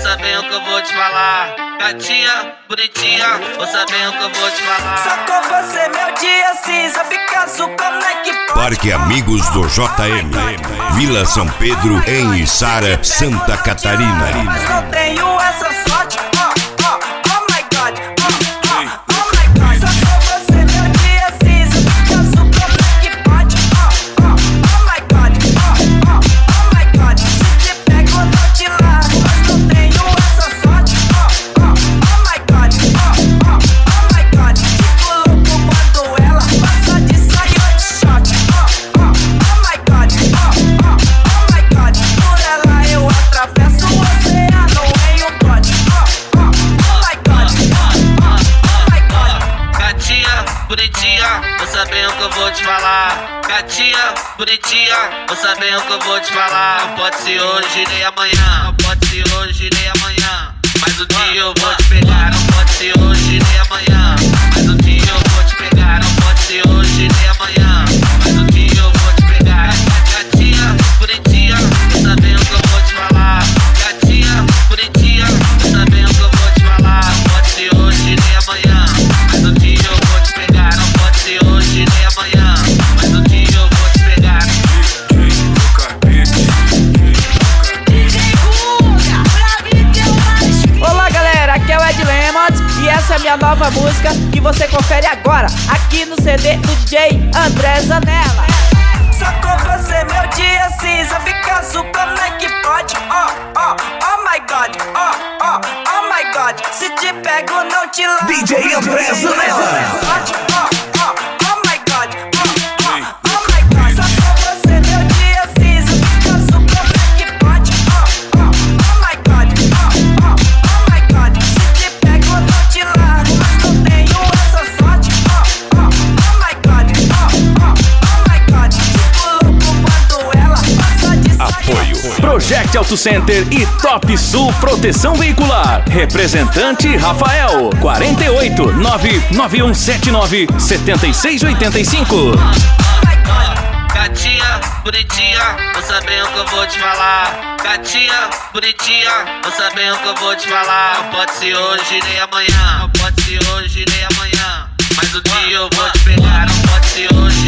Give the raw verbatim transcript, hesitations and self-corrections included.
ouça bem o que eu vou te falar. Gatinha, bonitinha, ouça bem o que eu vou te falar. Só com você meu dia cinza fica azul, como é que pode? Parque Amigos do J M, Vila São Pedro, em Içara, Santa Catarina. Mas não tenho essa sorte, oh, oh, oh my God, oh, oh, oh my God. Só com você meu dia cinza fica azul, como é que pode? Oh, oh, oh my God, oh, oh, oh my God. Se te pego não te largo, mas não tenho essa sorte, oh, oh, oh my God, oh, oh, oh my God. Fico louco quando ela passa de saia de short, oh, oh, oh my God, oh, oh, oh my God. Por ela eu atravesso o oceano em um bote, oh, oh, oh my God, oh, oh, oh my God. Gatinha, bonitinha, ouça bem o que eu vou te falar. Gatinha, bonitinha, ouça bem o que eu vou te falar. Não pode ser hoje nem amanhã, não pode ser hoje nem amanhã. Mas um dia eu vou te pegar, não pode ser hoje nem amanhã. Mas um dia eu vou te pegar, não pode ser hoje nem amanhã. Mas um dia eu vou te pegar. Gatinha, bonitinha, ouça bem o que eu vou te falar. Gatinha, bonitinha, ouça bem o que eu vou te falar. Não pode ser hoje nem amanhã. Mas um dia eu vou te pegar, não pode ser hoje nem amanhã. Mas um dia eu vou te pegar. Olá galera, aqui é o Ed Lemons e essa é a minha nova música que você confere agora aqui no C D do D J André Zanella. Só com você meu dia cinza fica azul, como é que pode? Oh, oh, oh my God, oh, oh, oh my God. Se te pego não te largo, D J André Zanella. Oh, oh, oh my God, oh, oh, oh my God. Só com você meu dia cinza fica azul, como é que pode? Oh, oh, oh my God, oh, oh, oh my God. Se te pego não te largo, mas não tenho essa sorte. Oh, oh, oh my God, oh, oh, oh my God. Fico louco quando ela passa de saia. Apoio Project Auto Center e Top Sul Proteção Veicular. Representante Rafael, quarenta e oito, nove nove um sete nove, sete seis oito cinco. Gatinha, bonitinha, ouça bem o que eu vou te falar. Gatinha, bonitinha, ouça bem o que eu vou te falar. Não pode ser hoje nem amanhã, não pode ser hoje nem amanhã. Mas um dia eu vou te pegar, não pode ser hoje